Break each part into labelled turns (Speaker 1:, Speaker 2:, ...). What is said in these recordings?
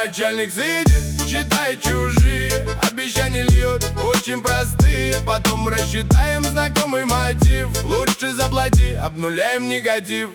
Speaker 1: Начальник сидит, считает чужие, обещания льет очень простые. Потом рассчитаем знакомый мотив, лучше заплати, обнуляем негатив.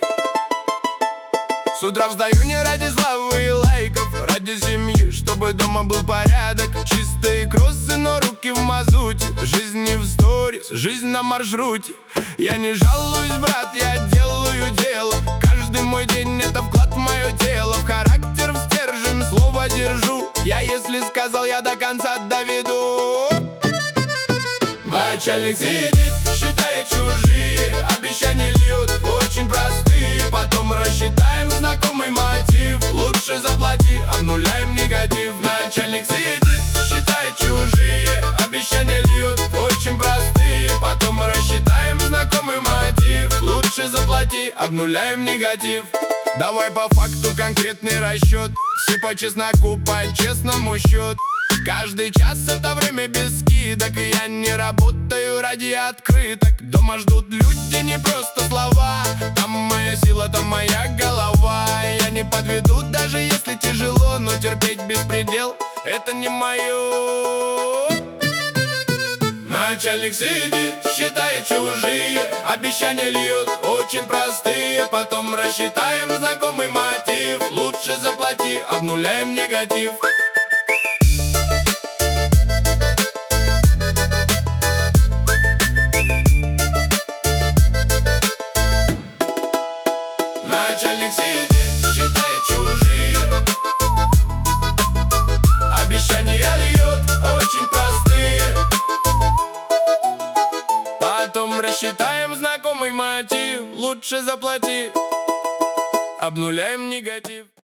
Speaker 1: С утра встаю не ради славы и лайков, ради семьи, чтобы дома был порядок. Чистые кроссы, но руки в мазуте. Жизнь не в сторис, жизнь на маршруте. Я не жалуюсь, брат, я делаю дело. Каждый мой день это вклад в мое тело. В характер, в стержень, слово держу. Я если сказал, я до конца доведу. Начальник сидит, считает чужие, обещания льют очень простые. Потом рассчитаем знакомый мотив, лучше заплати, обнуляем негатив. Начальник сидит, считает чужие, обещания льют очень простые. Потом рассчитаем знакомый мотив, лучше заплати, обнуляем негатив. Давай по факту конкретный расчет, все по чесноку, по честному счет. Каждый час это время без скидок, и я не работаю ради открыток. Дома ждут люди, не просто слова. Там моя сила, там моя голова. Я не подведу, даже если тяжело, но терпеть беспредел — это не мое. Начальник сидит, считает чужие, обещания льет очень простые. Потом рассчитаем знакомый мотив, лучше заплати, обнуляем негатив. Начальник сидит, считает чужие, обещания льет очень простые. Потом рассчитаем знакомый мотив, лучше заплати, обнуляем негатив.